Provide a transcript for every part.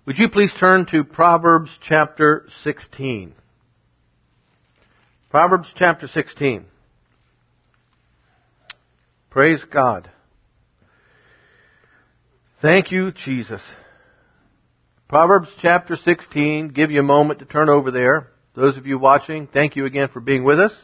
Would you please turn to Proverbs chapter 16? Proverbs chapter 16. Praise God. Thank you, Jesus. Proverbs chapter 16. Give you a moment to turn over there. Those of you watching, thank you again for being with us.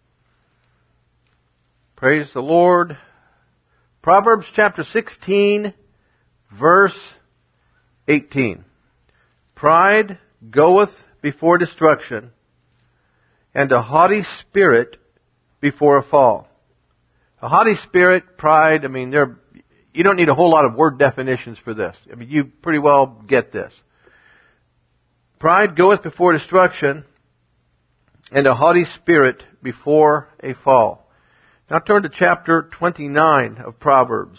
Praise the Lord. Proverbs chapter 16, verse 18. Pride goeth before destruction, and a haughty spirit before a fall. A haughty spirit, pride, you don't need a whole lot of word definitions for this. You pretty well get this. Pride goeth before destruction, and a haughty spirit before a fall. Now turn to chapter 29 of Proverbs.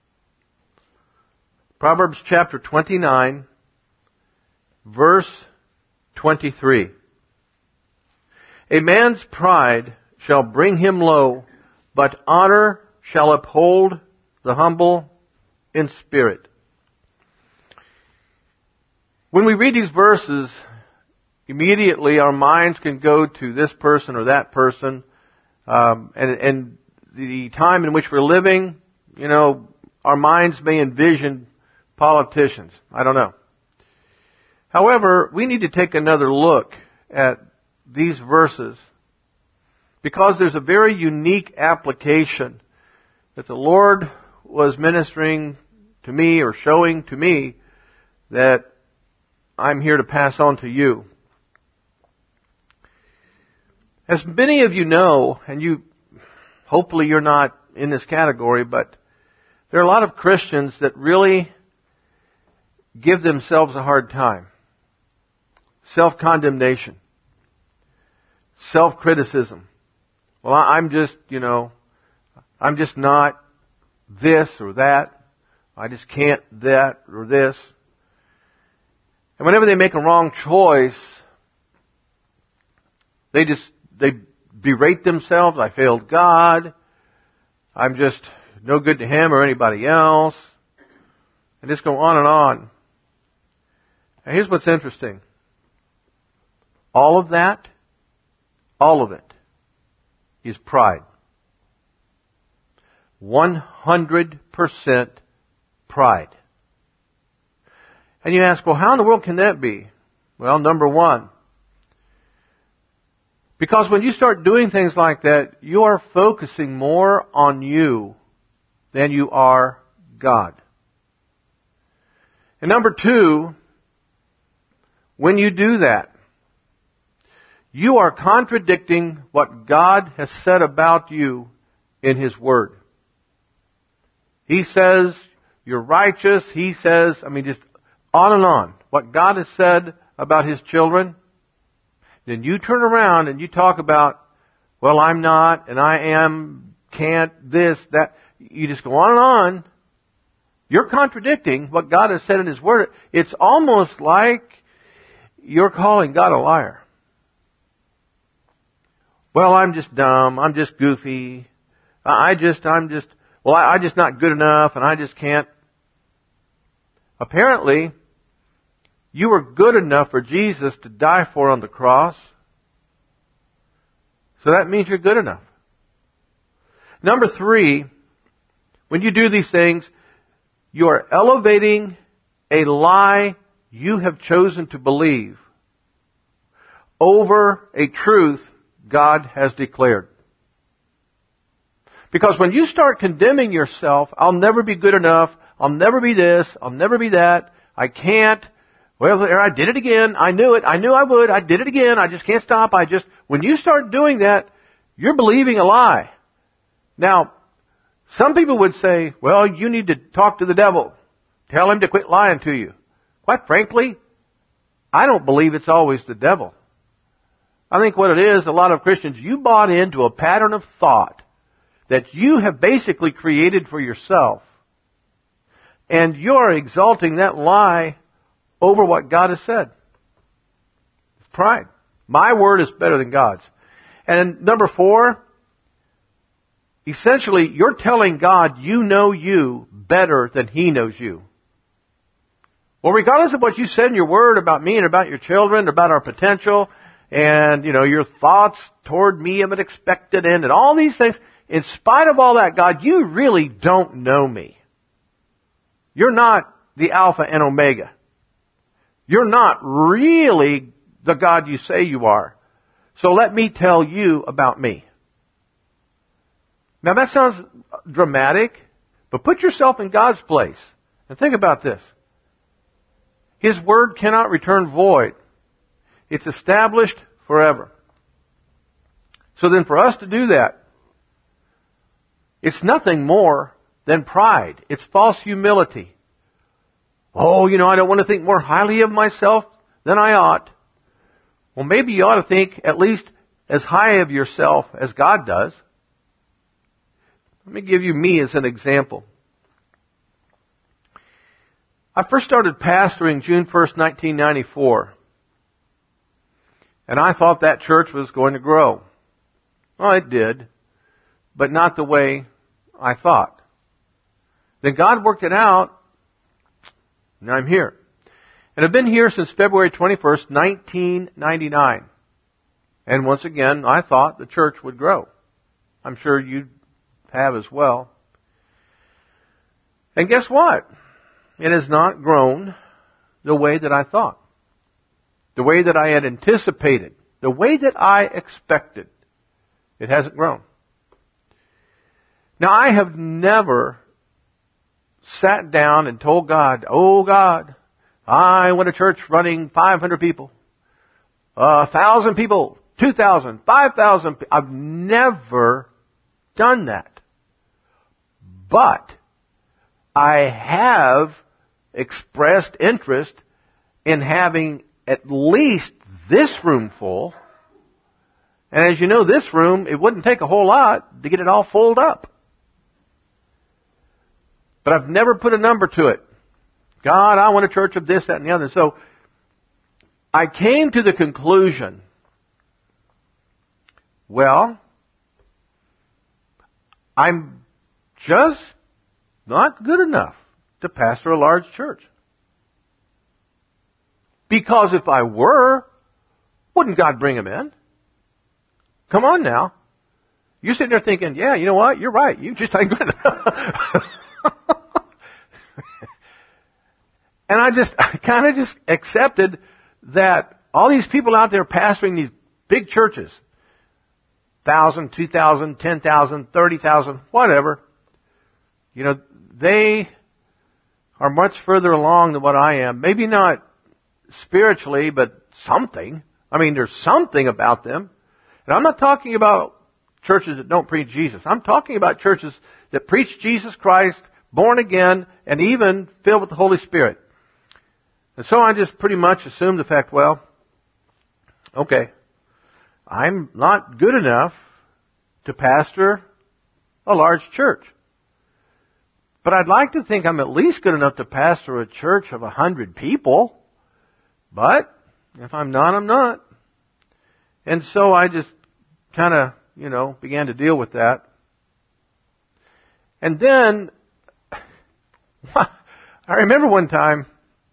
Proverbs chapter 29, verse 23. A man's pride shall bring him low, but honor shall uphold the humble in spirit. When we read these verses, immediately our minds can go to this person or that person, and the time in which we're living, our minds may envision politicians. I don't know. However, we need to take another look at these verses because there's a very unique application that the Lord was ministering to me or showing to me that I'm here to pass on to you. As many of you know, and hopefully you're not in this category, but there are a lot of Christians that really give themselves a hard time. Self-condemnation. Self-criticism. Well, I'm just not this or that. I just can't that or this. And whenever they make a wrong choice, they berate themselves. I failed God. I'm just no good to Him or anybody else. And just go on and on. And here's what's interesting. All of it is pride. 100% pride. And you ask, well, how in the world can that be? Well, number one, because when you start doing things like that, you are focusing more on you than you are God. And number two, when you do that, you are contradicting what God has said about you in His Word. He says you're righteous. He says, just on and on. What God has said about His children. Then you turn around and you talk about, well, I'm not, and I am, can't, this, that. You just go on and on. You're contradicting what God has said in His Word. It's almost like you're calling God a liar. Well, I'm just dumb. I'm just goofy. I'm just not good enough and I just can't. Apparently, you were good enough for Jesus to die for on the cross. So that means you're good enough. Number three, when you do these things, you are elevating a lie you have chosen to believe over a truth God has declared. Because when you start condemning yourself, I'll never be good enough, I'll never be this, I'll never be that, I can't, well, there, I did it again, I knew it, I knew I would, I did it again, I just can't stop, when you start doing that, you're believing a lie. Now, some people would say, well, you need to talk to the devil, tell him to quit lying to you. Quite frankly, I don't believe it's always the devil. I think what it is, a lot of Christians, you bought into a pattern of thought that you have basically created for yourself. And you're exalting that lie over what God has said. It's pride. My word is better than God's. And number four, essentially, you're telling God you know you better than He knows you. Well, regardless of what you said in your word about me and about your children, about our potential, and, your thoughts toward me of an expected end, and all these things, in spite of all that, God, you really don't know me. You're not the Alpha and Omega. You're not really the God you say you are. So let me tell you about me. Now that sounds dramatic, but put yourself in God's place and think about this. His word cannot return void. It's established forever. So then for us to do that, it's nothing more than pride. It's false humility. Oh, I don't want to think more highly of myself than I ought. Well, maybe you ought to think at least as high of yourself as God does. Let me give you me as an example. I first started pastoring June 1st, 1994. And I thought that church was going to grow. Well, it did, but not the way I thought. Then God worked it out, and I'm here. And I've been here since February 21st, 1999. And once again, I thought the church would grow. I'm sure you have as well. And guess what? It has not grown the way that I thought. The way that I had anticipated. The way that I expected. It hasn't grown. Now, I have never sat down and told God, oh God, I want a church running 500 people, 1,000 people, 2,000, 5,000. I've never done that. But I have expressed interest in having at least this room full. And as you know, this room, it wouldn't take a whole lot to get it all filled up. But I've never put a number to it. God, I want a church of this, that, and the other. So I came to the conclusion, well, I'm just not good enough to pastor a large church. Because if I were, wouldn't God bring him in? Come on now. You're sitting there thinking, yeah, you know what? You're right. You just ain't good enough. And I kind of just accepted that all these people out there pastoring these big churches, 1,000, 2,000, 10,000, 30,000, whatever, they are much further along than what I am. Maybe not spiritually, but something. I mean, there's something about them. And I'm not talking about churches that don't preach Jesus. I'm talking about churches that preach Jesus Christ, born again, and even filled with the Holy Spirit. And so I just pretty much assumed the fact, well, okay, I'm not good enough to pastor a large church. But I'd like to think I'm at least good enough to pastor a church of 100 people. But if I'm not, I'm not. And so I just kind of, began to deal with that. And then, I remember one time,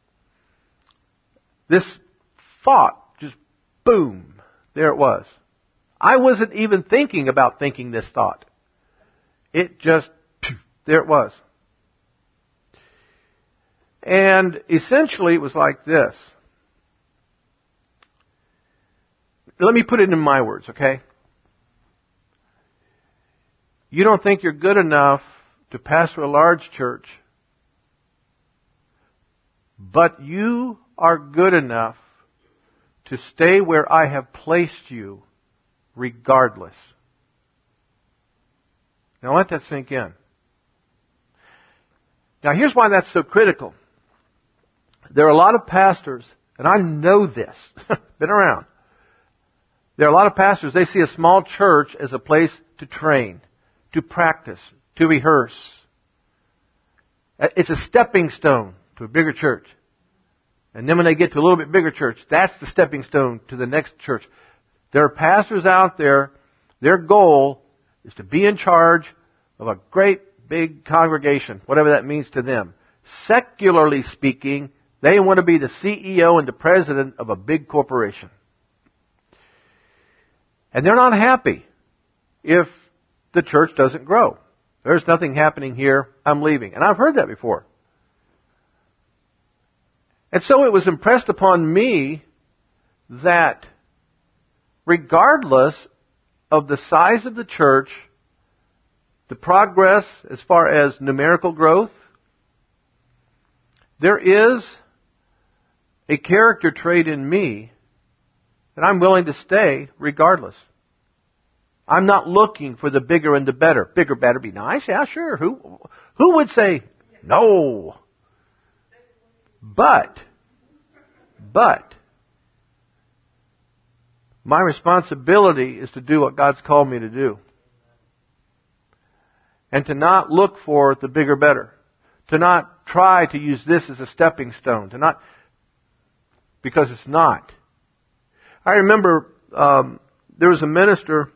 this thought, just boom, there it was. I wasn't even thinking about thinking this thought. It just, there it was. And essentially it was like this. Let me put it in my words, okay? You don't think you're good enough to pastor a large church, but you are good enough to stay where I have placed you regardless. Now let that sink in. Now here's why that's so critical. There are a lot of pastors, and I know this, been around. There are a lot of pastors, they see a small church as a place to train, to practice, to rehearse. It's a stepping stone to a bigger church. And then when they get to a little bit bigger church, that's the stepping stone to the next church. There are pastors out there, their goal is to be in charge of a great big congregation, whatever that means to them. Secularly speaking, They want to be the CEO and the president of a big corporation. And they're not happy if the church doesn't grow. There's nothing happening here, I'm leaving. And I've heard that before. And so it was impressed upon me that regardless of the size of the church, the progress as far as numerical growth, there is a character trait in me that I'm willing to stay regardless. I'm not looking for the bigger and the better. Bigger, better, be nice. Yeah, sure. Who would say no? But my responsibility is to do what God's called me to do. And to not look for the bigger, better. To not try to use this as a stepping stone. To not, because it's not. I remember there was a minister,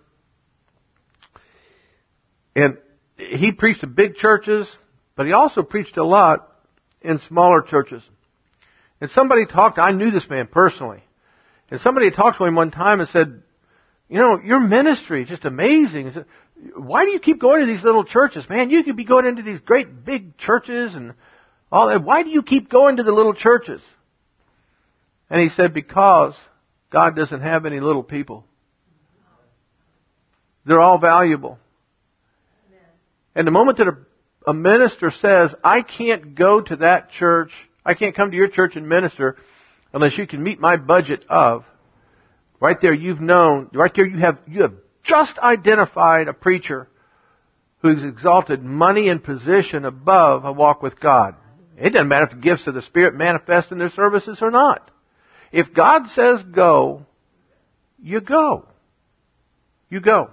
and he preached in big churches, but he also preached a lot in smaller churches. And somebody talked, I knew this man personally, and somebody talked to him one time and said, you know, your ministry is just amazing. He said, why do you keep going to these little churches? Man, you could be going into these great big churches and all that. Why do you keep going to the little churches? And he said, because God doesn't have any little people. They're all valuable. And the moment that a minister says, I can't go to that church, I can't come to your church and minister unless you can meet my budget of, right there you have just identified a preacher who's exalted money and position above a walk with God. It doesn't matter if the gifts of the Spirit manifest in their services or not. If God says go, you go. You go.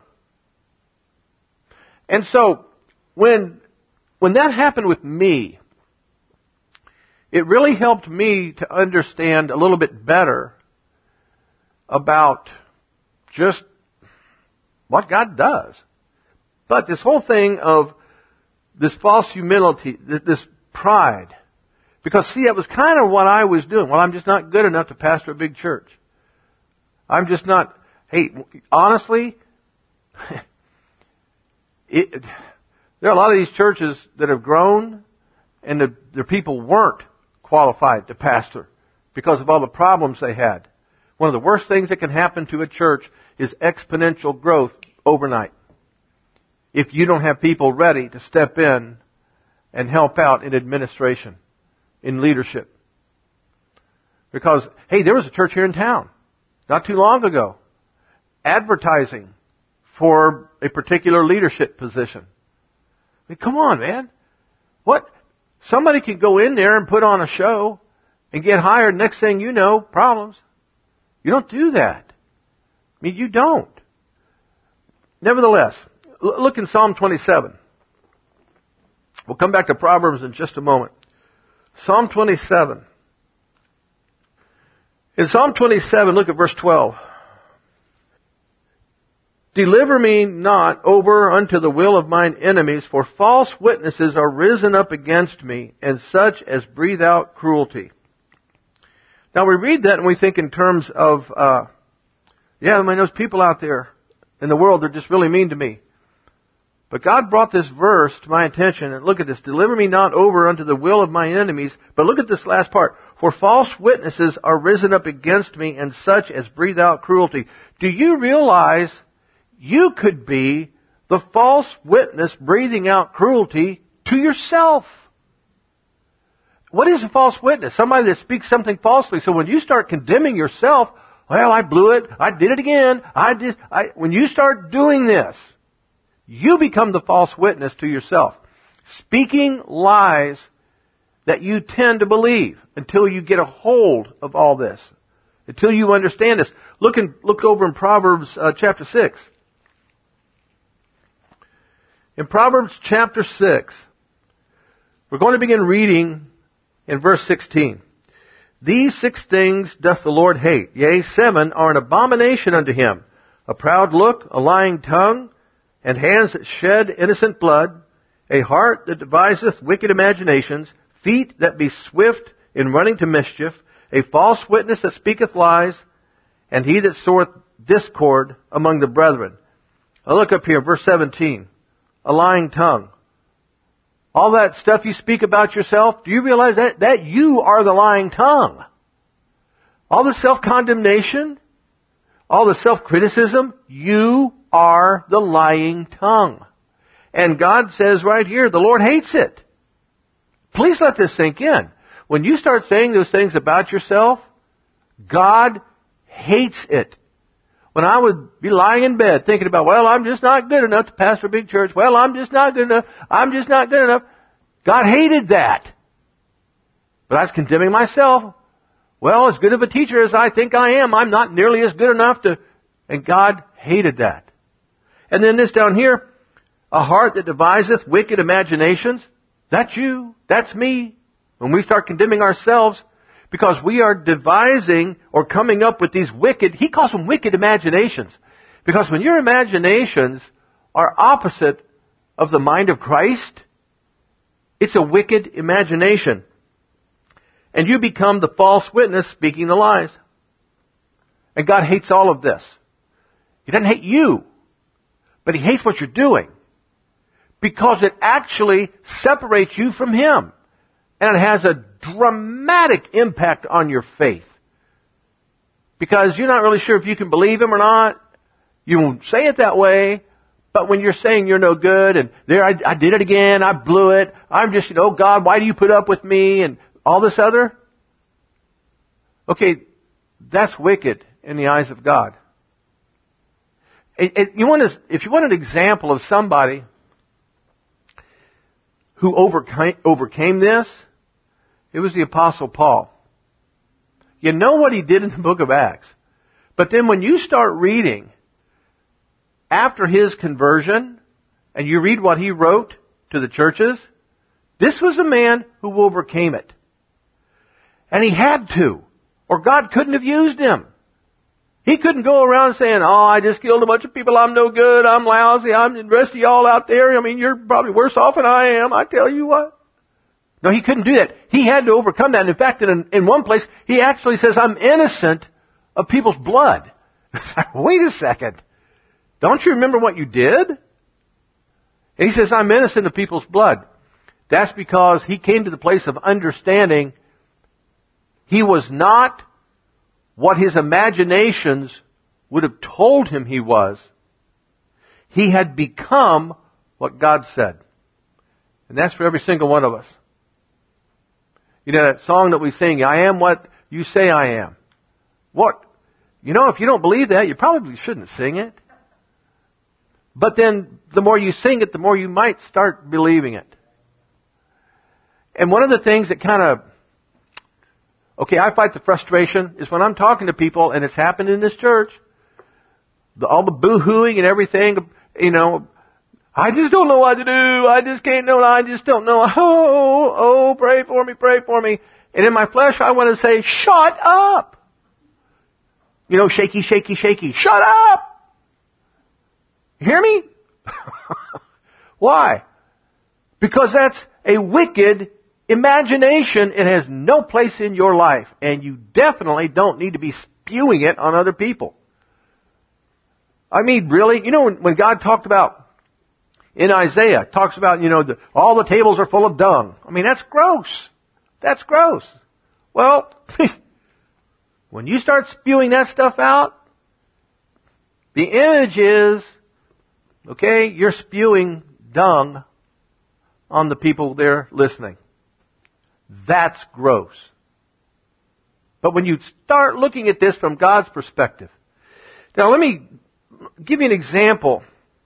And so, when that happened with me, it really helped me to understand a little bit better about just what God does. But this whole thing of this false humility, this pride, because see, that was kind of what I was doing. Well, I'm just not good enough to pastor a big church. I'm just not, hey, honestly, there are a lot of these churches that have grown and their people weren't qualified to pastor because of all the problems they had. One of the worst things that can happen to a church is exponential growth overnight. If you don't have people ready to step in and help out in administration, in leadership. Because, hey, there was a church here in town not too long ago advertising for a particular leadership position. I mean, come on, man. What? Somebody can go in there and put on a show and get hired. Next thing you know, problems. You don't do that. I mean, you don't. Nevertheless, look in Psalm 27. We'll come back to Proverbs in just a moment. Psalm 27. In Psalm 27, look at verse 12. Deliver me not over unto the will of mine enemies, for false witnesses are risen up against me, and such as breathe out cruelty. Now we read that and we think in terms of, those people out there in the world, they're just really mean to me. But God brought this verse to my attention, and look at this. Deliver me not over unto the will of my enemies, but look at this last part. For false witnesses are risen up against me, and such as breathe out cruelty. Do you realize you could be the false witness breathing out cruelty to yourself? What is a false witness? Somebody that speaks something falsely. So when you start condemning yourself, well, I blew it, I did it again, when you start doing this, you become the false witness to yourself. Speaking lies that you tend to believe until you get a hold of all this. Until you understand this. Look over in Proverbs chapter 6. In Proverbs chapter 6, we're going to begin reading in verse 16. These 6 things doth the Lord hate. Yea, 7 are an abomination unto him. A proud look, a lying tongue, and hands that shed innocent blood, a heart that deviseth wicked imaginations, feet that be swift in running to mischief, a false witness that speaketh lies, and he that soweth discord among the brethren. Now look up here, verse 17. A lying tongue. All that stuff you speak about yourself, do you realize that you are the lying tongue? All the self-condemnation, all the self-criticism, you are the lying tongue. And God says right here, the Lord hates it. Please let this sink in. When you start saying those things about yourself, God hates it. When I would be lying in bed thinking about, well, I'm just not good enough to pastor a big church. Well, I'm just not good enough. I'm just not good enough. God hated that. But I was condemning myself. Well, as good of a teacher as I think I am, I'm not nearly as good enough to... And God hated that. And then this down here, a heart that deviseth wicked imaginations. That's you. That's me. When we start condemning ourselves, because we are devising or coming up with these wicked, he calls them wicked imaginations. Because when your imaginations are opposite of the mind of Christ, it's a wicked imagination. And you become the false witness speaking the lies. And God hates all of this. He doesn't hate you, but He hates what you're doing. Because it actually separates you from Him. And it has a dramatic impact on your faith. Because you're not really sure if you can believe Him or not. You won't say it that way. But when you're saying you're no good, and there I did it again, I blew it, I'm just, God, why do you put up with me, and all this other? Okay, that's wicked in the eyes of God. If you want an example of somebody who overcame this, it was the Apostle Paul. You know what he did in the book of Acts. But then when you start reading after his conversion, and you read what he wrote to the churches, this was a man who overcame it. And he had to, or God couldn't have used him. He couldn't go around saying, I just killed a bunch of people, I'm no good, I'm lousy, I'm the rest of y'all out there, you're probably worse off than I am, I tell you what. No, he couldn't do that. He had to overcome that. And in fact, in one place, he actually says, I'm innocent of people's blood. Wait a second. Don't you remember what you did? And he says, I'm innocent of people's blood. That's because he came to the place of understanding he was not what his imaginations would have told him he was. He had become what God said. And that's for every single one of us. You know that song that we sing, I am what you say I am. What? If you don't believe that, you probably shouldn't sing it. But then, the more you sing it, the more you might start believing it. And one of the things that I fight the frustration is when I'm talking to people, and it's happened in this church, all the boo-hooing and everything, I just don't know what to do, I just can't know, I just don't know, pray for me, pray for me. And in my flesh, I want to say, shut up! Shaky, shaky, shaky, shut up! You hear me? Why? Because that's a wicked imagination. It has no place in your life. And you definitely don't need to be spewing it on other people. Really? When God talked about, in Isaiah, talks about, all the tables are full of dung. That's gross. That's gross. Well, when you start spewing that stuff out, the image is, you're spewing dung on the people there listening. That's gross. But when you start looking at this from God's perspective, now let me give you an example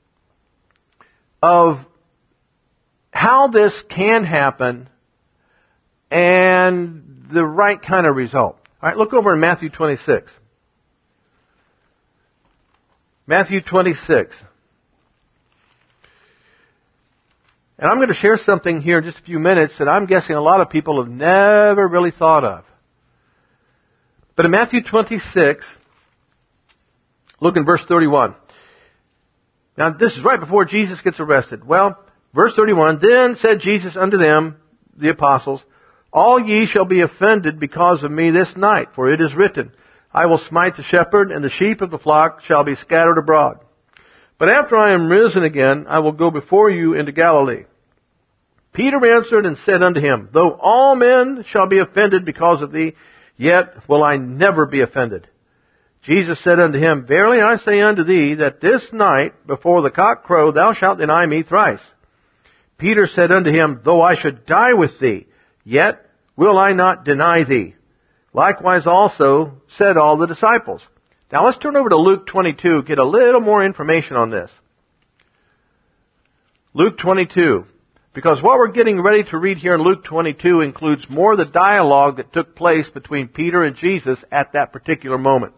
of how this can happen and the right kind of result. All right, look over in Matthew 26. Matthew 26. And I'm going to share something here in just a few minutes that I'm guessing a lot of people have never really thought of. But in Matthew 26, look in verse 31. Now this is right before Jesus gets arrested. Well, verse 31, then said Jesus unto them, the apostles, All ye shall be offended because of me this night, for it is written, I will smite the shepherd, and the sheep of the flock shall be scattered abroad. But after I am risen again, I will go before you into Galilee. Peter answered and said unto him, Though all men shall be offended because of thee, yet will I never be offended. Jesus said unto him, Verily I say unto thee, that this night before the cock crow thou shalt deny me thrice. Peter said unto him, Though I should die with thee, yet will I not deny thee. Likewise also said all the disciples. Now let's turn over to Luke 22, get a little more information on this. Luke 22. Because what we're getting ready to read here in Luke 22 includes more of the dialogue that took place between Peter and Jesus at that particular moment.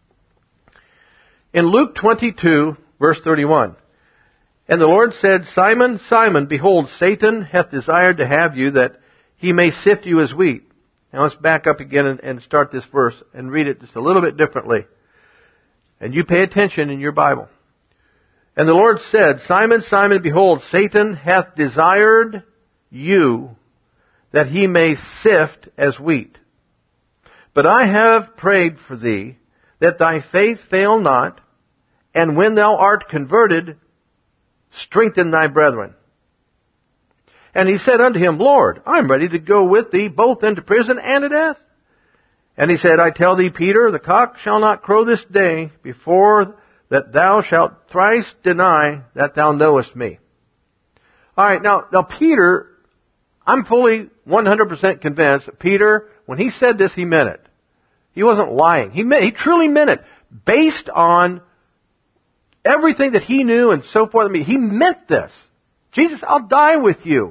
In Luke 22, verse 31, And the Lord said, Simon, Simon, behold, Satan hath desired to have you, that he may sift you as wheat. Now let's back up again and start this verse and read it just a little bit differently. And you pay attention in your Bible. And the Lord said, Simon, Simon, behold, Satan hath desired you, that he may sift as wheat. But I have prayed for thee, that thy faith fail not, and when thou art converted, strengthen thy brethren. And he said unto him, Lord, I am ready to go with thee both into prison and to death. And he said, I tell thee, Peter, the cock shall not crow this day before that thou shalt thrice deny that thou knowest me. Alright, now Peter, I'm fully 100% convinced that Peter, when he said this, he meant it. He wasn't lying. He truly meant it. Based on everything that he knew and so forth. He meant this. Jesus, I'll die with you.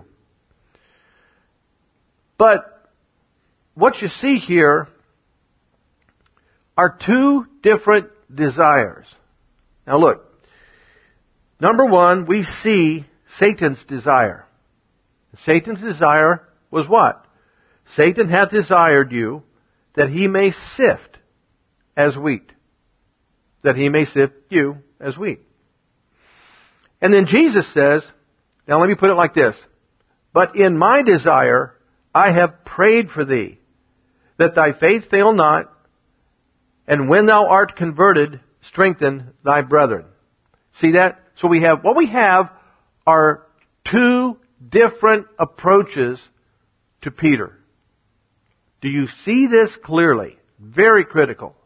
But what you see here are two different desires. Now look, number one, we see Satan's desire. Satan's desire was what? Satan hath desired you that he may sift as wheat. That he may sift you as wheat. And then Jesus says, now let me put it like this, but in my desire I have prayed for thee, that thy faith fail not, and when thou art converted, strengthen thy brethren. See that? So what we have are two different approaches to Peter. Do you see this clearly? Very critical.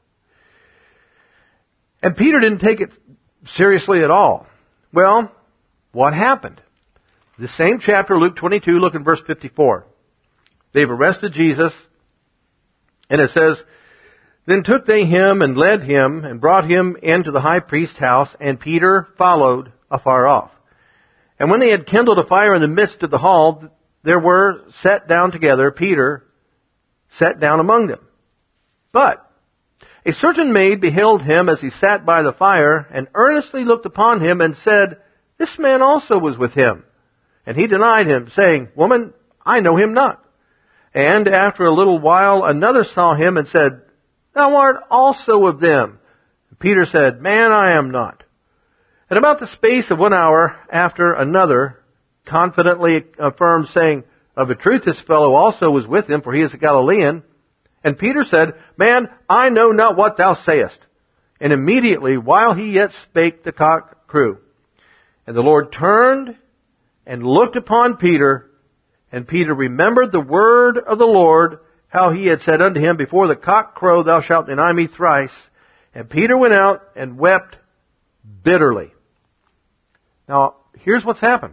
And Peter didn't take it seriously at all. Well, what happened? The same chapter, Luke 22, look in verse 54. They've arrested Jesus, and it says, Then took they him and led him and brought him into the high priest's house, and Peter followed afar off. And when they had kindled a fire in the midst of the hall, there were set down together, Peter sat down among them. But a certain maid beheld him as he sat by the fire, and earnestly looked upon him, and said, This man also was with him. And he denied him, saying, Woman, I know him not. And after a little while another saw him, and said, Thou art also of them. And Peter said, Man, I am not. And about the space of 1 hour after, another confidently affirmed, saying, Of a truth this fellow also was with him, for he is a Galilean. And Peter said, Man, I know not what thou sayest. And immediately, while he yet spake, the cock crew. And the Lord turned and looked upon Peter, and Peter remembered the word of the Lord, how he had said unto him, Before the cock crow thou shalt deny me thrice. And Peter went out and wept bitterly. Now, here's what's happened.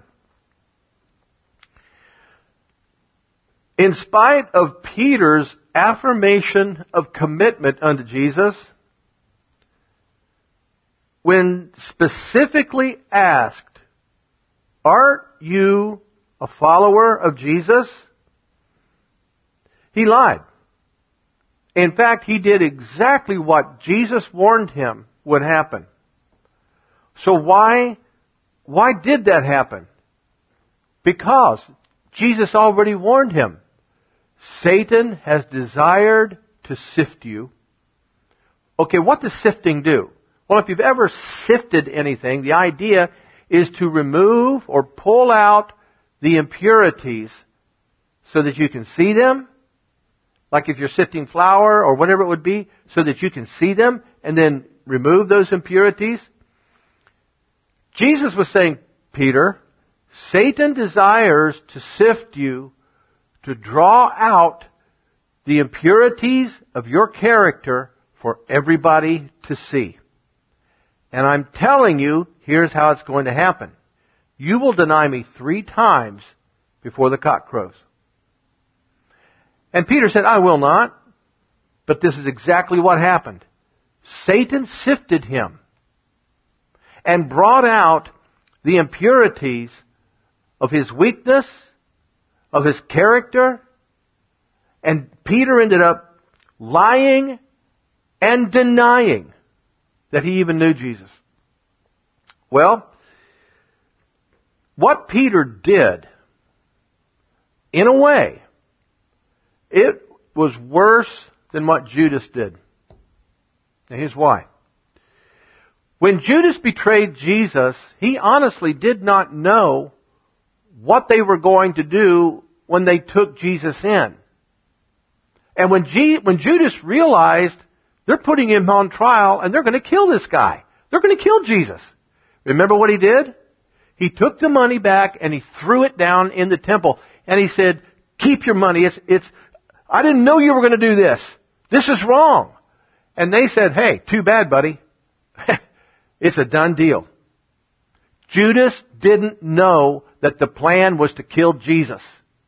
In spite of Peter's affirmation of commitment unto Jesus, when specifically asked, Art you a follower of Jesus? He lied. In fact, he did exactly what Jesus warned him would happen. So why did that happen? Because Jesus already warned him. Satan has desired to sift you. Okay, what does sifting do? Well, if you've ever sifted anything, the idea is to remove or pull out the impurities so that you can see them like if you're sifting flour or whatever it would be, so that you can see them and then remove those impurities. Jesus was saying, Peter, Satan desires to sift you, to draw out the impurities of your character for everybody to see. And I'm telling you, here's how it's going to happen. You will deny me 3 times before the cock crows. And Peter said, I will not. But this is exactly what happened. Satan sifted him and brought out the impurities of his weakness, of his character, and Peter ended up lying and denying that he even knew Jesus. Well, what Peter did, in a way, it was worse than what Judas did. And here's why. When Judas betrayed Jesus, he honestly did not know what they were going to do when they took Jesus in. And when Judas realized they're putting him on trial and they're going to kill this guy. They're going to kill Jesus. Remember what he did? He took the money back and he threw it down in the temple. And he said, keep your money. I didn't know you were going to do this. This is wrong. And they said, hey, too bad, buddy. It's a done deal. Judas didn't know that the plan was to kill Jesus.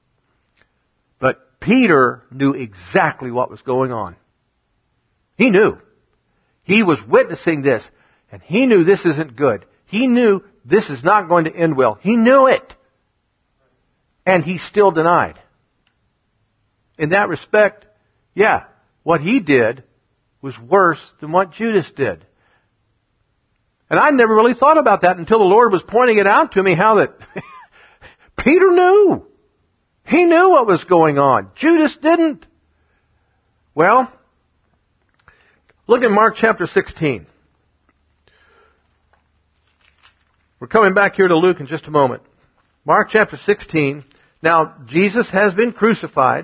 But Peter knew exactly what was going on. He knew. He was witnessing this. And he knew this isn't good. He knew this is not going to end well. He knew it. And he still denied. In that respect, yeah, what he did was worse than what Judas did. And I never really thought about that until the Lord was pointing it out to me, how that Peter knew. He knew what was going on. Judas didn't. Well, look at Mark chapter 16. We're coming back here to Luke in just a moment. Mark chapter 16. Now, Jesus has been crucified.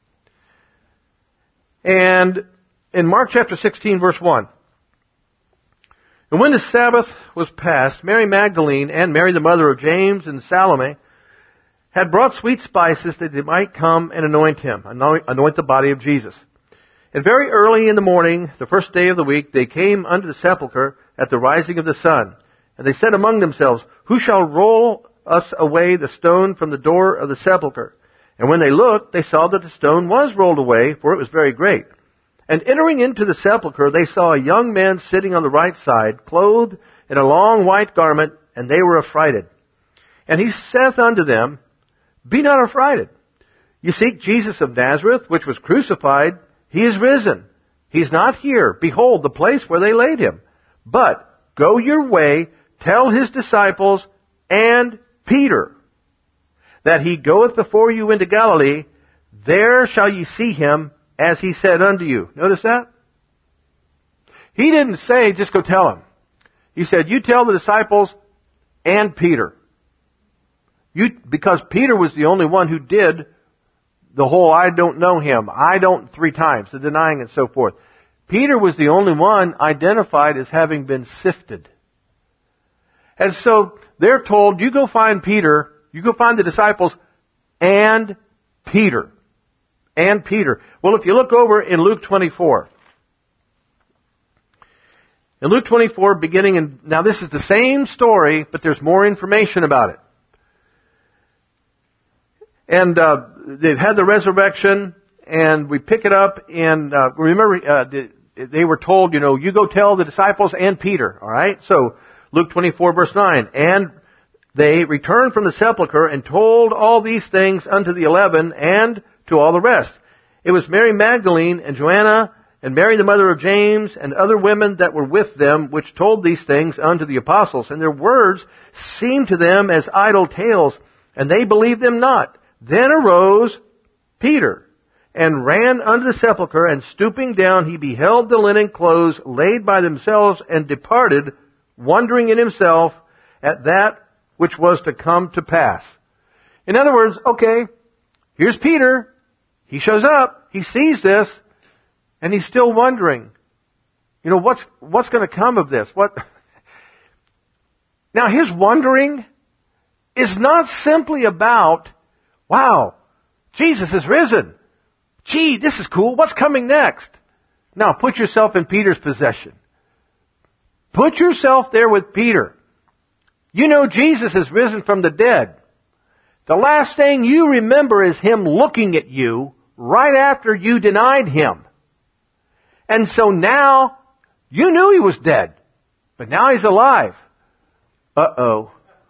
And in Mark chapter 16, verse 1. And when the Sabbath was past, Mary Magdalene and Mary the mother of James and Salome had brought sweet spices that they might come and anoint the body of Jesus. And very early in the morning, the first day of the week, they came unto the sepulchre at the rising of the sun. And they said among themselves, who shall roll us away the stone from the door of the sepulchre? And when they looked, they saw that the stone was rolled away, for it was very great. And entering into the sepulchre, they saw a young man sitting on the right side, clothed in a long white garment, and they were affrighted. And he saith unto them, be not affrighted. You seek Jesus of Nazareth, which was crucified. He is risen. He is not here. Behold, the place where they laid him. But go your way, tell his disciples and Peter that he goeth before you into Galilee. There shall ye see him, as he said unto you. Notice that? He didn't say, just go tell him. He said, you tell the disciples and Peter. Because Peter was the only one who did the whole I don't know him, 3 times, the denying and so forth. Peter was the only one identified as having been sifted. And so they're told, you go find Peter, you go find the disciples and Peter. And Peter. Well, if you look over in Luke 24. In Luke 24, now this is the same story, but there's more information about it. And they've had the resurrection, and we pick it up, and remember, they were told, you go tell the disciples and Peter, alright? So, Luke 24 verse 9, and they returned from the sepulchre and told all these things unto the 11 and to all the rest. It was Mary Magdalene and Joanna and Mary the mother of James and other women that were with them, which told these things unto the apostles. And their words seemed to them as idle tales, and they believed them not. Then arose Peter and ran unto the sepulchre, and stooping down he beheld the linen clothes laid by themselves, and departed, wondering in himself at that which was to come to pass. In other words, okay, here's Peter. He shows up. he sees this, and he's still wondering, what's going to come of this? Now his wondering is not simply about, wow, Jesus is risen. Gee, this is cool. What's coming next? Now put yourself in Peter's possession. Put yourself there with Peter. You know Jesus is risen from the dead. The last thing you remember is him looking at you right after you denied him. And so now, you knew he was dead, but now he's alive. Uh-oh.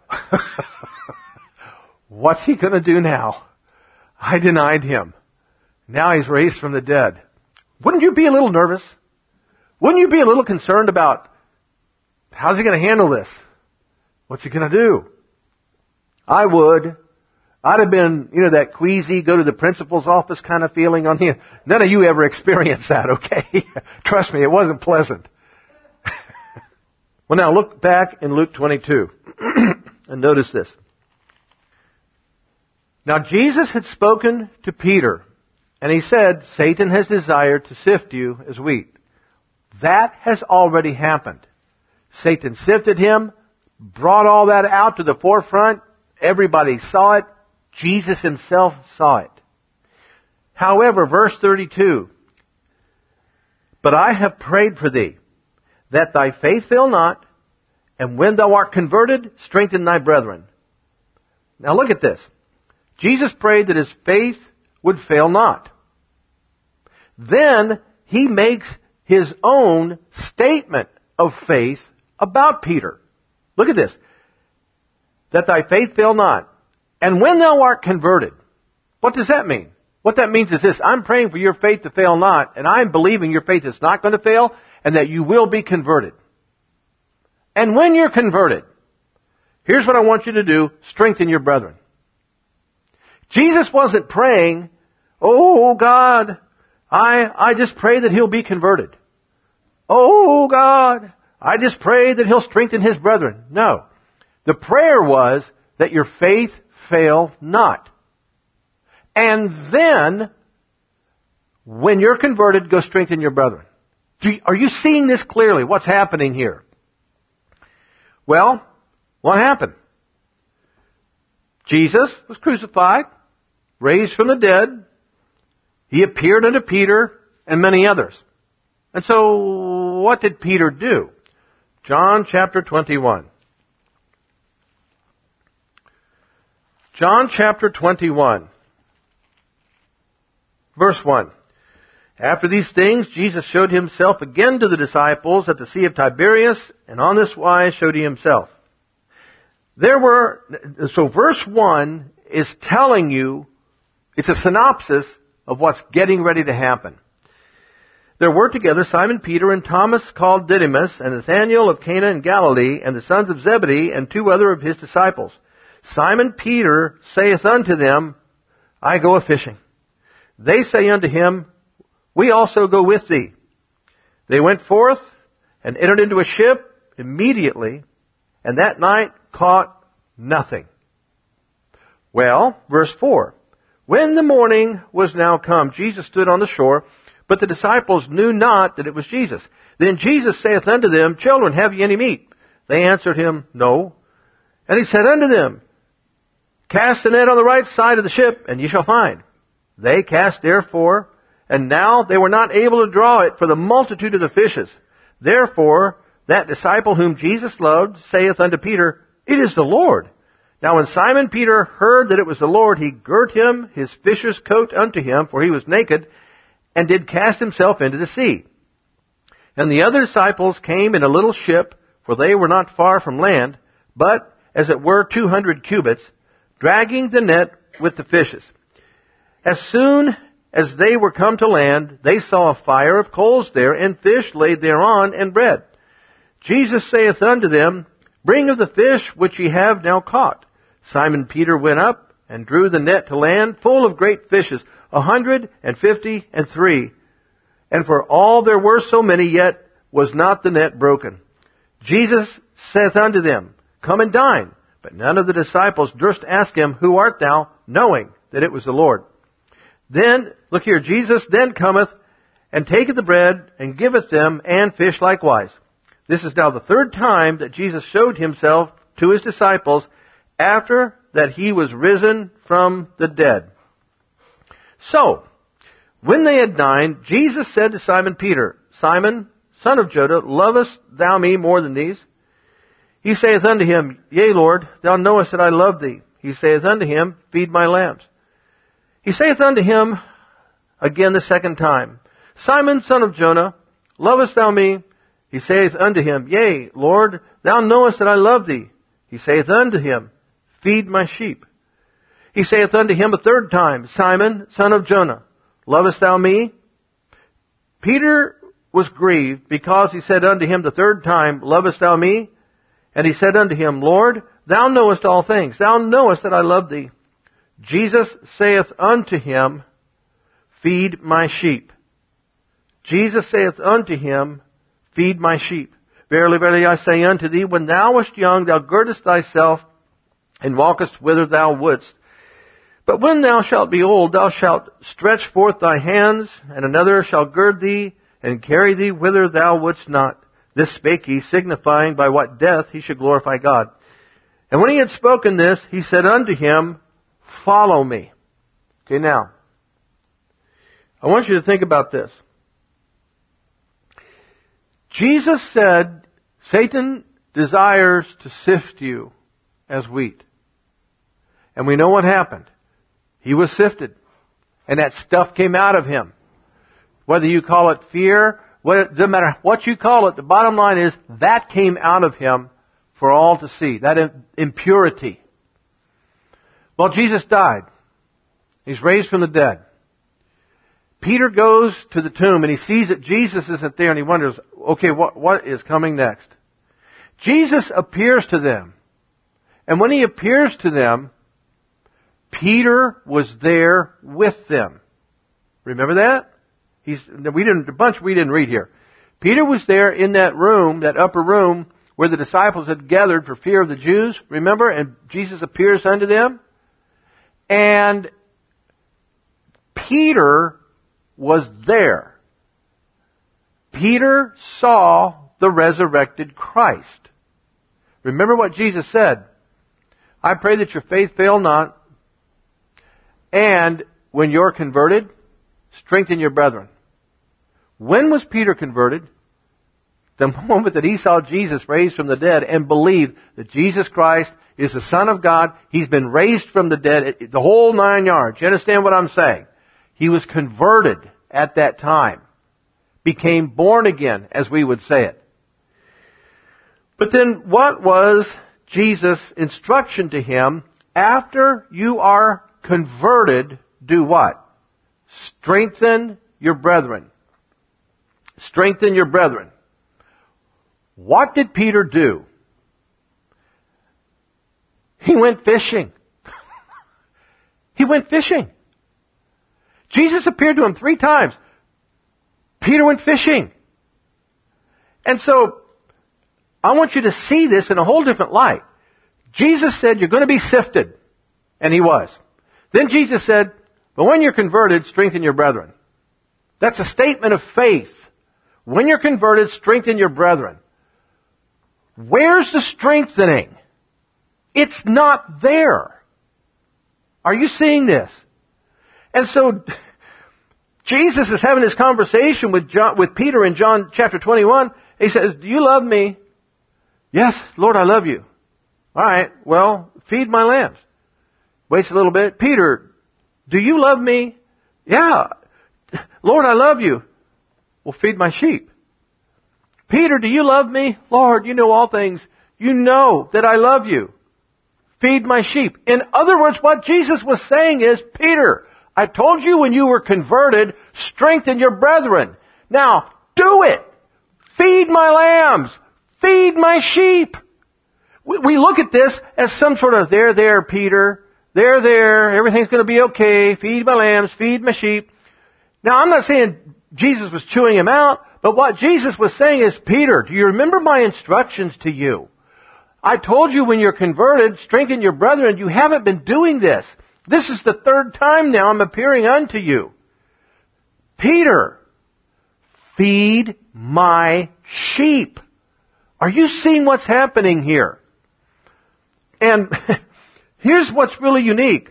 What's he gonna do now? I denied him. Now he's raised from the dead. Wouldn't you be a little nervous? Wouldn't you be a little concerned about how's he gonna handle this? What's he gonna do? I would. I'd have been, that queasy, go to the principal's office kind of feeling on him. None of you ever experienced that, okay? Trust me, it wasn't pleasant. Well, now look back in Luke 22 and notice this. Now Jesus had spoken to Peter, and he said, Satan has desired to sift you as wheat. That has already happened. Satan sifted him, brought all that out to the forefront. Everybody saw it. Jesus himself saw it. However, verse 32, but I have prayed for thee, that thy faith fail not, and when thou art converted, strengthen thy brethren. Now look at this. Jesus prayed that his faith would fail not. Then he makes his own statement of faith about Peter. Look at this. That thy faith fail not. And when thou art converted, what does that mean? What that means is this: I'm praying for your faith to fail not, and I'm believing your faith is not going to fail, and that you will be converted. And when you're converted, here's what I want you to do: strengthen your brethren. Jesus wasn't praying, oh God, I just pray that he'll be converted. Oh God, I just pray that he'll strengthen his brethren. No. The prayer was that your faith fail not. And then, when you're converted, go strengthen your brethren. Are you seeing this clearly? What's happening here? Well, what happened? Jesus was crucified, raised from the dead. He appeared unto Peter and many others. And so, what did Peter do? John chapter 21. John chapter 21, verse 1. After these things, Jesus showed himself again to the disciples at the Sea of Tiberias, and on this wise showed he himself. So verse 1 is telling you, it's a synopsis of what's getting ready to happen. There were together Simon Peter and Thomas called Didymus, and Nathanael of Cana in Galilee, and the sons of Zebedee, and two other of his disciples. Simon Peter saith unto them, I go a-fishing. They say unto him, we also go with thee. They went forth and entered into a ship immediately, and that night caught nothing. Well, verse 4. When the morning was now come, Jesus stood on the shore, but the disciples knew not that it was Jesus. Then Jesus saith unto them, children, have ye any meat? They answered him, no. And he said unto them, cast the net on the right side of the ship, and ye shall find. They cast therefore, and now they were not able to draw it for the multitude of the fishes. Therefore, that disciple whom Jesus loved saith unto Peter, it is the Lord. Now when Simon Peter heard that it was the Lord, he girt him his fisher's coat unto him, for he was naked, and did cast himself into the sea. And the other disciples came in a little ship, for they were not far from land, but as it were 200 cubits, dragging the net with the fishes. As soon as they were come to land, they saw a fire of coals there, and fish laid thereon, and bread. Jesus saith unto them, bring of the fish which ye have now caught. Simon Peter went up, and drew the net to land, full of great fishes, 153. And for all there were so many, yet was not the net broken. Jesus saith unto them, come and dine. But none of the disciples durst ask him, who art thou? Knowing that it was the Lord. Then, look here, Jesus then cometh and taketh the bread and giveth them, and fish likewise. This is now the third time that Jesus showed himself to his disciples after that he was risen from the dead. So, when they had dined, Jesus said to Simon Peter, Simon, son of Jonah, lovest thou me more than these? He saith unto him, Yea, Lord, thou knowest that I love thee. He saith unto him, Feed my lambs. He saith unto him again the second time, Simon, son of Jonah, lovest thou me? He saith unto him, Yea, Lord, thou knowest that I love thee. He saith unto him, Feed my sheep. He saith unto him a third time, Simon, son of Jonah, lovest thou me? Peter was grieved because he said unto him the third time, Lovest thou me? And he said unto him, Lord, thou knowest all things. Thou knowest that I love thee. Jesus saith unto him, Feed my sheep. Jesus saith unto him, Feed my sheep. Verily, verily, I say unto thee, when thou wast young, thou girdest thyself and walkest whither thou wouldst. But when thou shalt be old, thou shalt stretch forth thy hands, and another shall gird thee and carry thee whither thou wouldst not. This spake he, signifying by what death he should glorify God. And when he had spoken this, he said unto him, Follow me. Okay, now, I want you to think about this. Jesus said, Satan desires to sift you as wheat. And we know what happened. He was sifted. And that stuff came out of him. Whether you call it fear, it doesn't matter what you call it, the bottom line is that came out of him for all to see. That impurity. Well, Jesus died. He's raised from the dead. Peter goes to the tomb and he sees that Jesus isn't there and he wonders, okay, what is coming next? Jesus appears to them. And when he appears to them, Peter was there with them. Remember that? We didn't read here. Peter was there in that room, that upper room, where the disciples had gathered for fear of the Jews. Remember? And Jesus appears unto them. And Peter was there. Peter saw the resurrected Christ. Remember what Jesus said. I pray that your faith fail not. And when you're converted, strengthen your brethren. When was Peter converted? The moment that he saw Jesus raised from the dead and believed that Jesus Christ is the Son of God. He's been raised from the dead, the whole 9 yards. You understand what I'm saying? He was converted at that time. Became born again, as we would say it. But then what was Jesus' instruction to him? After you are converted, do what? Strengthen your brethren. Strengthen your brethren. What did Peter do? He went fishing. He went fishing. Jesus appeared to him 3 times. Peter went fishing. And so, I want you to see this in a whole different light. Jesus said, you're going to be sifted. And he was. Then Jesus said, but when you're converted, strengthen your brethren. That's a statement of faith. When you're converted, strengthen your brethren. Where's the strengthening? It's not there. Are you seeing this? And so, Jesus is having this conversation with Peter in John chapter 21. He says, do you love me? Yes, Lord, I love you. All right, well, feed my lambs. Waits a little bit. Peter, do you love me? Yeah. Lord, I love you. Well, feed my sheep. Peter, do you love me? Lord, you know all things. You know that I love you. Feed my sheep. In other words, what Jesus was saying is, Peter, I told you when you were converted, strengthen your brethren. Now, do it. Feed my lambs. Feed my sheep. We look at this as some sort of, there, Peter. There, everything's going to be okay. Feed my lambs, feed my sheep. Now, I'm not saying Jesus was chewing him out, but what Jesus was saying is, Peter, do you remember my instructions to you? I told you when you're converted, strengthen your brethren. You haven't been doing this. This is the third time now I'm appearing unto you. Peter, feed my sheep. Are you seeing what's happening here? And here's what's really unique.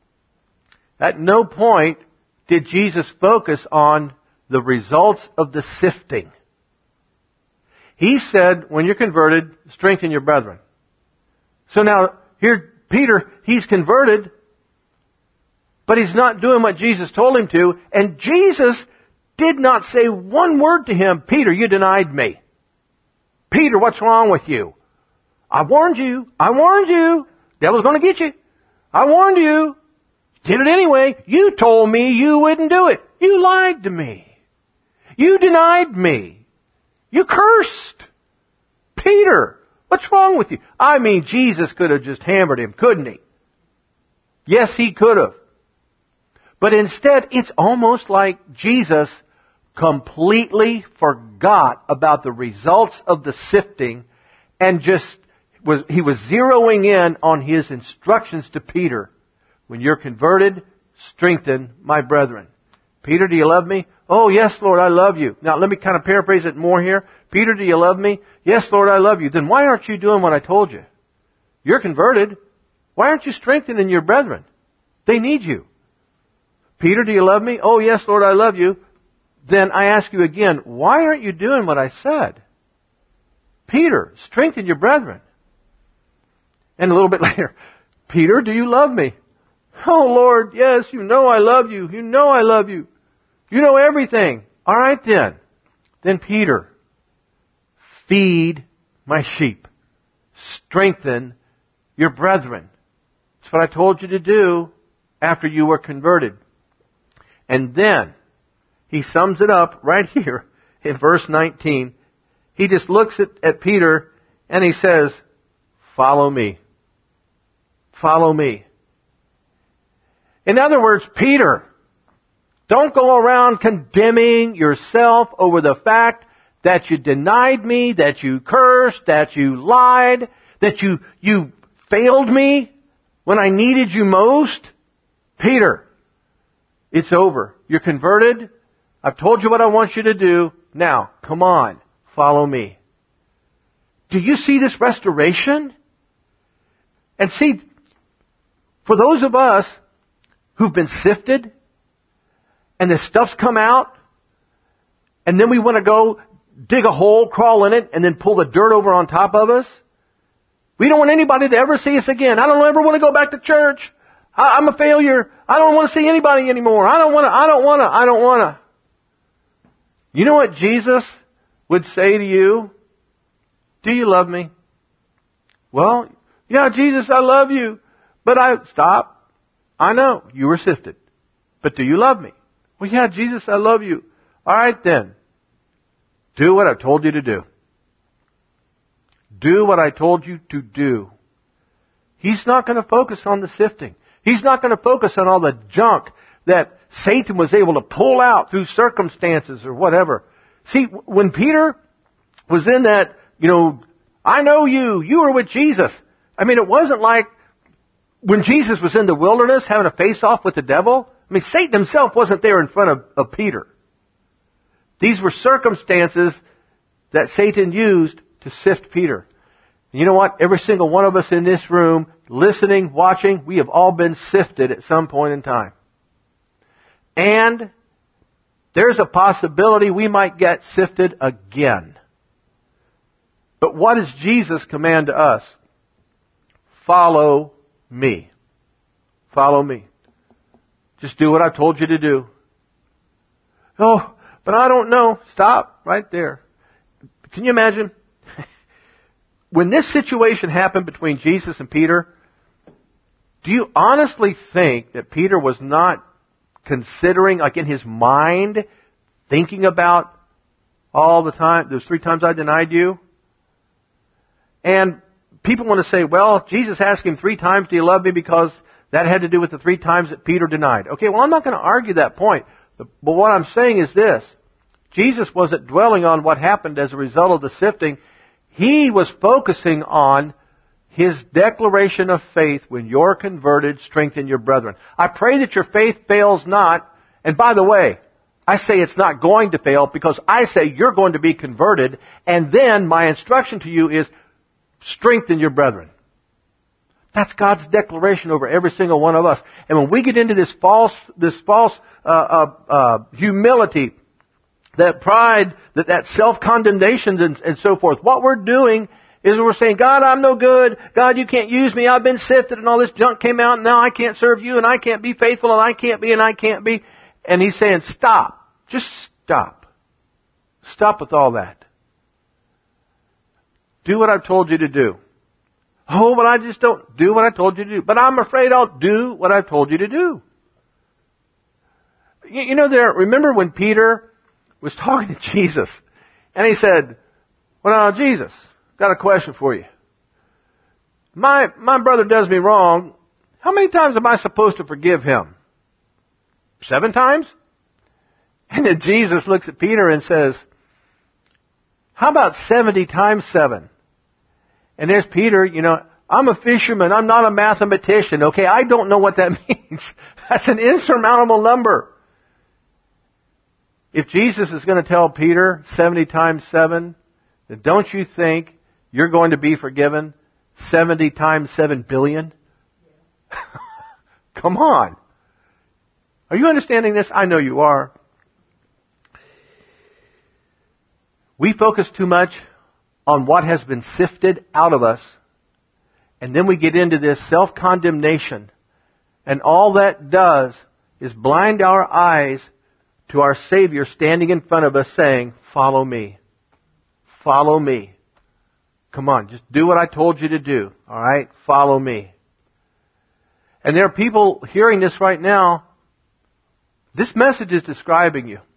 At no point did Jesus focus on the results of the sifting. He said, when you're converted, strengthen your brethren. So now, here, Peter, he's converted, but he's not doing what Jesus told him to, and Jesus did not say one word to him, Peter, you denied me. Peter, what's wrong with you? I warned you. I warned you. Devil's going to get you. I warned you. Did it anyway. You told me you wouldn't do it. You lied to me. You denied me. You cursed. Peter, what's wrong with you? I mean, Jesus could have just hammered him, couldn't he? Yes, he could have. But instead, it's almost like Jesus completely forgot about the results of the sifting and he was zeroing in on his instructions to Peter. When you're converted, strengthen my brethren. Peter, do you love me? Oh, yes, Lord, I love you. Now, let me kind of paraphrase it more here. Peter, do you love me? Yes, Lord, I love you. Then why aren't you doing what I told you? You're converted. Why aren't you strengthening your brethren? They need you. Peter, do you love me? Oh, yes, Lord, I love you. Then I ask you again, why aren't you doing what I said? Peter, strengthen your brethren. And a little bit later, Peter, do you love me? Oh, Lord, yes, you know I love you. You know I love you. You know everything. All right then. Then Peter, feed my sheep. Strengthen your brethren. That's what I told you to do after you were converted. And then he sums it up right here in verse 19. He just looks at Peter and he says, follow me. Follow me. In other words, Peter, don't go around condemning yourself over the fact that you denied me, that you cursed, that you lied, that you failed me when I needed you most. Peter, it's over. You're converted. I've told you what I want you to do. Now, come on, follow me. Do you see this restoration? And see, for those of us who've been sifted, and the stuff's come out, and then we want to go dig a hole, crawl in it, and then pull the dirt over on top of us. We don't want anybody to ever see us again. I don't ever want to go back to church. I'm a failure. I don't want to see anybody anymore. I don't want to. You know what Jesus would say to you? Do you love me? Well, yeah, Jesus, I love you. But stop. I know you were sifted. But do you love me? Well, yeah, Jesus, I love you. All right then. Do what I told you to do. Do what I told you to do. He's not going to focus on the sifting. He's not going to focus on all the junk that Satan was able to pull out through circumstances or whatever. See, when Peter was in that, I know you were with Jesus. I mean, it wasn't like when Jesus was in the wilderness having a face-off with the devil. I mean, Satan himself wasn't there in front of Peter. These were circumstances that Satan used to sift Peter. And you know what? Every single one of us in this room, listening, watching, we have all been sifted at some point in time. And there's a possibility we might get sifted again. But what does Jesus command to us? Follow me. Follow me. Just do what I told you to do. Oh, but I don't know. Stop right there. Can you imagine? When this situation happened between Jesus and Peter, do you honestly think that Peter was not considering, like in his mind, thinking about all the time, those 3 times I denied you? And people want to say, well, Jesus asked him 3 times, do you love me? Because that had to do with the 3 times that Peter denied. Okay, well, I'm not going to argue that point. But what I'm saying is this. Jesus wasn't dwelling on what happened as a result of the sifting. He was focusing on His declaration of faith when you're converted, strengthen your brethren. I pray that your faith fails not. And by the way, I say it's not going to fail because I say you're going to be converted. And then my instruction to you is strengthen your brethren. That's God's declaration over every single one of us. And when we get into this false humility, that pride, that self-condemnation and so forth, what we're doing is we're saying, God, I'm no good. God, you can't use me. I've been sifted and all this junk came out and now I can't serve you and I can't be faithful and I can't be and I can't be. And He's saying, stop. Just stop. Stop with all that. Do what I've told you to do. Oh, but I just don't do what I told you to do. But I'm afraid I'll do what I've told you to do. Remember when Peter was talking to Jesus and he said, well, now, Jesus, got a question for you. My brother does me wrong. How many times am I supposed to forgive him? 7 times? And then Jesus looks at Peter and says, how about 70 times 7? And there's Peter, I'm a fisherman. I'm not a mathematician. Okay, I don't know what that means. That's an insurmountable number. If Jesus is going to tell Peter 70 times 7, then don't you think you're going to be forgiven 70 times 7 billion? Come on. Are you understanding this? I know you are. We focus too much on what has been sifted out of us, and then we get into this self-condemnation, and all that does is blind our eyes to our Savior standing in front of us saying, follow me. Follow me. Come on, just do what I told you to do. All right? Follow me. And there are people hearing this right now. This message is describing you.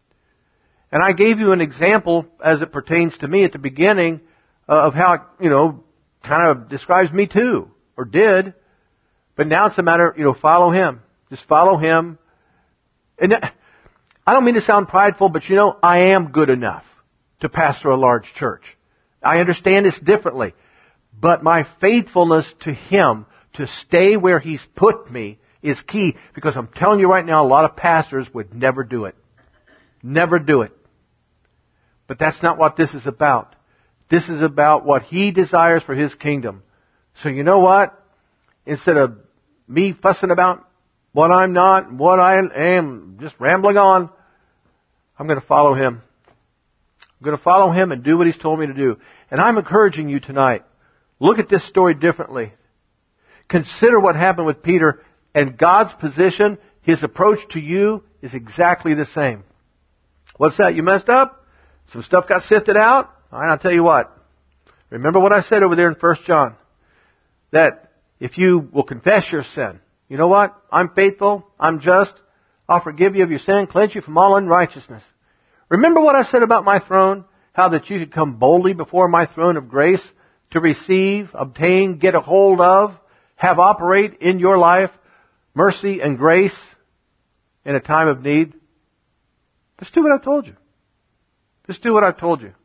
And I gave you an example as it pertains to me at the beginning of how it, kind of describes me too, or did. But now it's a matter, follow Him. Just follow Him. And I don't mean to sound prideful, but I am good enough to pastor a large church. I understand this differently. But my faithfulness to Him, to stay where He's put me, is key. Because I'm telling you right now, a lot of pastors would never do it. Never do it. But that's not what this is about. This is about what He desires for His kingdom. So you know what? Instead of me fussing about what I'm not, what I am, just rambling on, I'm going to follow Him. I'm going to follow Him and do what He's told me to do. And I'm encouraging you tonight. Look at this story differently. Consider what happened with Peter, and God's position, His approach to you is exactly the same. What's that? You messed up? Some stuff got sifted out? All right, I'll tell you what. Remember what I said over there in 1 John. That if you will confess your sin, you know what? I'm faithful. I'm just. I'll forgive you of your sin, cleanse you from all unrighteousness. Remember what I said about my throne? How that you could come boldly before my throne of grace to receive, obtain, get a hold of, have operate in your life mercy and grace in a time of need. Just do what I've told you. Just do what I've told you.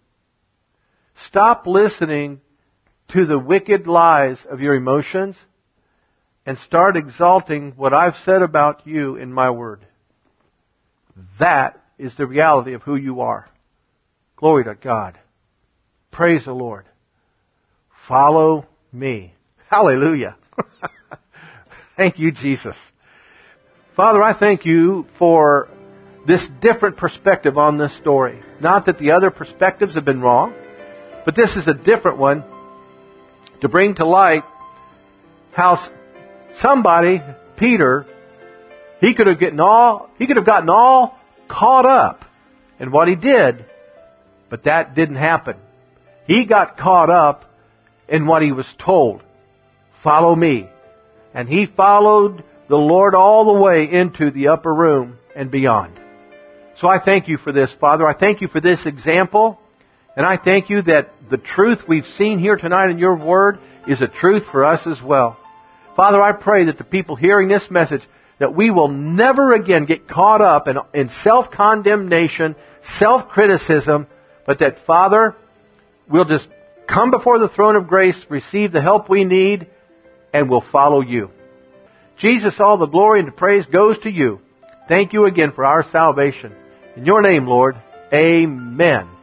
Stop listening to the wicked lies of your emotions and start exalting what I've said about you in my word. That is the reality of who you are. Glory to God. Praise the Lord. Follow me. Hallelujah. Thank you, Jesus. Father, I thank you for this different perspective on this story. Not that the other perspectives have been wrong, but this is a different one to bring to light how somebody, Peter, he could have gotten all caught up in what he did, but that didn't happen. He got caught up in what he was told. Follow me. And he followed the Lord all the way into the upper room and beyond. So I thank you for this, Father. I thank you for this example. And I thank you that the truth we've seen here tonight in your word is a truth for us as well. Father, I pray that the people hearing this message, that we will never again get caught up in self-condemnation, self-criticism, but that, Father, we'll just come before the throne of grace, receive the help we need, and we'll follow you. Jesus, all the glory and the praise goes to you. Thank you again for our salvation. In your name, Lord, amen.